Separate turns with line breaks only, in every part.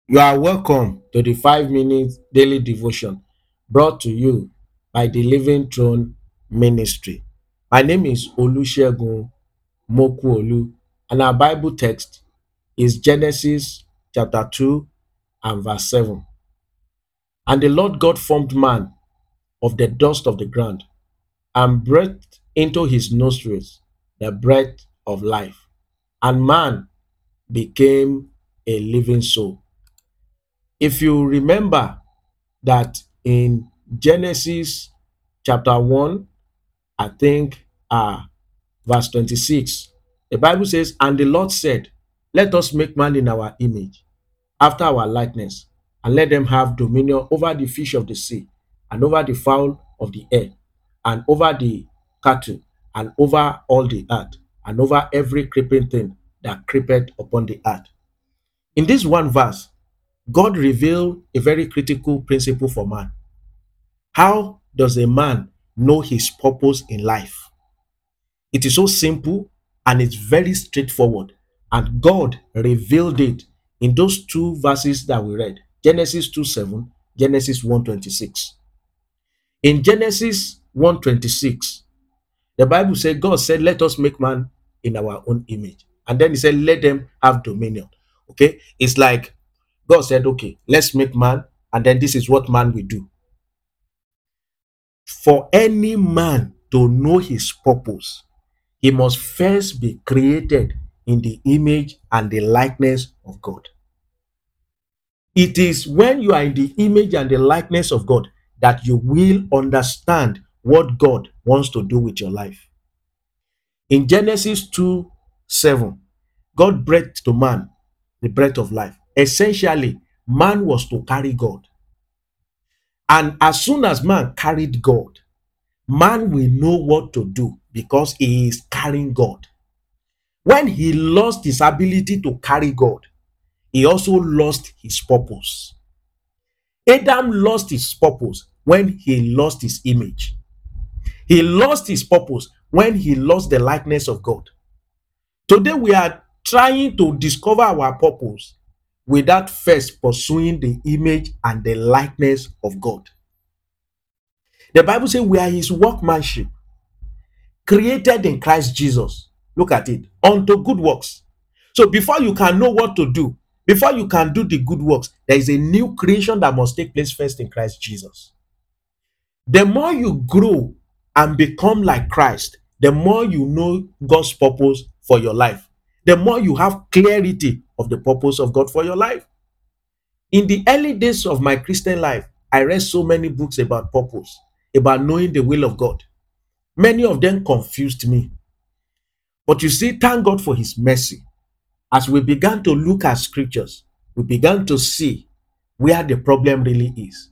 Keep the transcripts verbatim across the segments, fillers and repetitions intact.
You are welcome to the five minutes daily devotion brought to you by the Living Throne Ministry. My name is Olusegun Mokuolu, and our Bible text is Genesis chapter two and verse seven. And the Lord God formed man of the dust of the ground and breathed into his nostrils the breath of life, and man became a living soul. If you remember that in Genesis chapter one, I think uh, verse twenty-six, the Bible says, and the Lord said, let us make man in our image, after our likeness, and let them have dominion over the fish of the sea, and over the fowl of the air, and over the cattle, and over all the earth, and over every creeping thing that creepeth upon the earth. In this one verse, God revealed a very critical principle for man. How does a man know his purpose in life? It is so simple and it's very straightforward. And God revealed it in those two verses that we read, Genesis two seven, Genesis one twenty-six. In Genesis one twenty-six, the Bible said, God said, let us make man in our own image. And then he said, let them have dominion. Okay? It's like God said, okay, let's make man, and then this is what man will do. For any man to know his purpose, he must first be created in the image and the likeness of God. It is when you are in the image and the likeness of God that you will understand what God wants to do with your life. In Genesis two seven, God breathed to man the breath of life. Essentially, man was to carry God. And as soon as man carried God, man will know what to do because he is carrying God. When he lost his ability to carry God, he also lost his purpose. Adam lost his purpose when he lost his image. He lost his purpose when he lost the likeness of God. Today we are trying to discover our purpose without first pursuing the image and the likeness of God. The Bible says we are his workmanship, created in Christ Jesus. Look at it, unto good works. So before you can know what to do, before you can do the good works, there is a new creation that must take place first in Christ Jesus. The more you grow and become like Christ, the more you know God's purpose for your life, the more you have clarity of the purpose of God for your life. In the early days of my Christian life, I read so many books about purpose, about knowing the will of God. Many of them confused me. But you see, thank God for his mercy. As we began to look at scriptures, we began to see where the problem really is.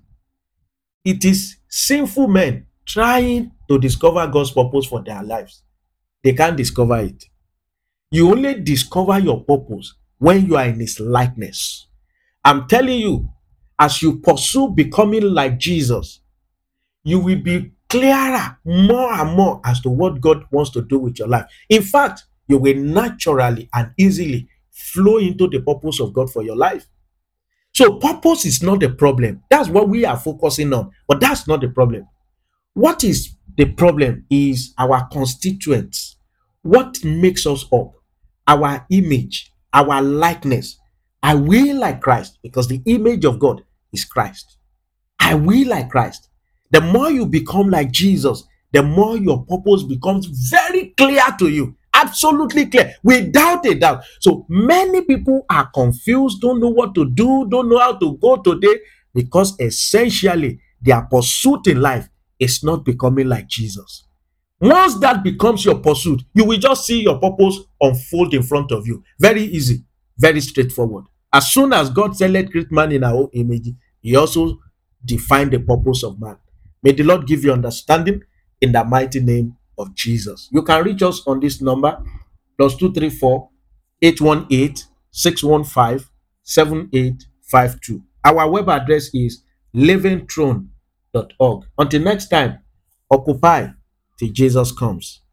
It is sinful men trying to discover God's purpose for their lives. They can't discover it. You only discover your purpose when you are in his likeness. I'm telling you, as you pursue becoming like Jesus, you will be clearer more and more as to what God wants to do with your life. In fact, you will naturally and easily flow into the purpose of God for your life. So purpose is not the problem. That's what we are focusing on, but that's not the problem. What is the problem is our constituents. What makes us up? Our image, our likeness. I will like Christ because the image of God is Christ. I will like Christ. The more you become like Jesus, the more your purpose becomes very clear to you. Absolutely clear, without a doubt. So many people are confused, don't know what to do, don't know how to go today, because essentially their pursuit in life is not becoming like Jesus. Once that becomes your pursuit, you will just see your purpose unfold in front of you. Very easy, very straightforward. As soon as God said, let create man in our own image, he also defined the purpose of man. May the Lord give you understanding in the mighty name of Jesus. You can reach us on this number, plus two three four, eight one eight, six one five, seven eight five two. Our web address is living throne dot org. Until next time, occupy till Jesus comes.